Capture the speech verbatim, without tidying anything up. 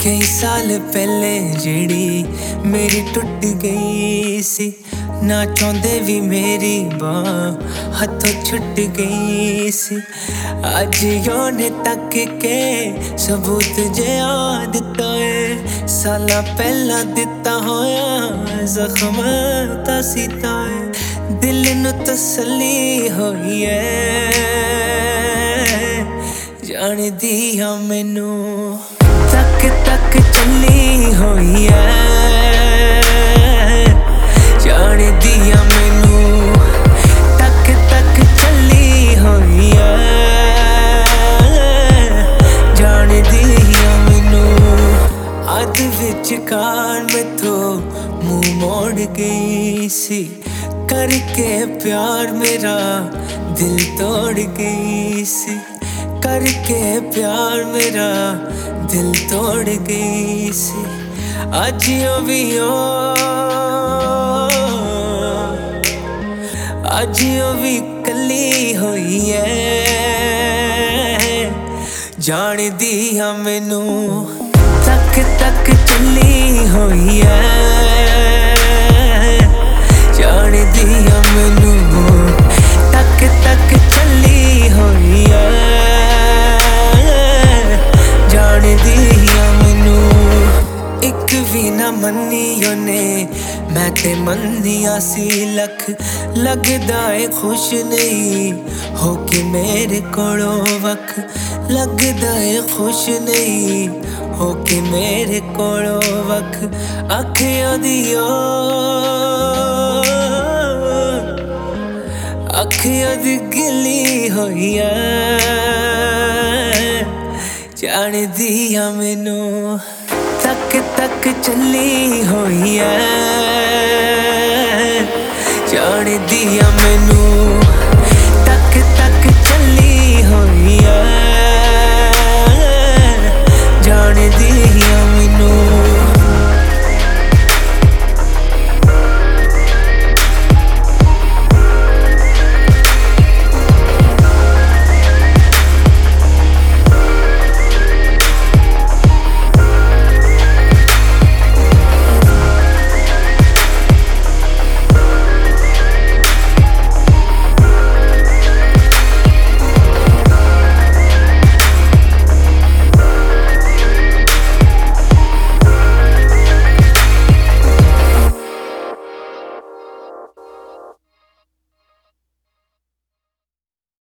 कई साल पहले जेड़ी मेरी टुट गई सी, ना चाहते भी मेरी बांह हाथों छुट गई सी। अज योने तक के सबूत जे दिता है, साला पहला दिता होया जख्म ता सीता है। दिल नू तसल्ली होई है, जान दिया मैनू तक तक चली होई है, जान दिया मैनू तक तक चली होई है, जान दिया मैनू। अध विच कार मैथों मुंह मोड़ गई सी, करके प्यार मेरा दिल तोड़ गई सी, करके प्यार मेरा दिल तोड़ गई सी। अज भी ओ अज भी कली होई है, जान दिया मैनू तक तक चली होई है, जान दिया मैनू तक तक चली होई है, जान दिया मैनू। एक भी ना मन्नी ओने मैं ते मंदिया सी लख, लगदा है खुश नहीं हो के मेरे कोलों वख, लगदा है खुश नहीं हो के मेरे कोलों वख। अखियों दियो अखियों दी गिली होई है, जान दिया मैनू तक तक चली होई है, जान दिया मैनू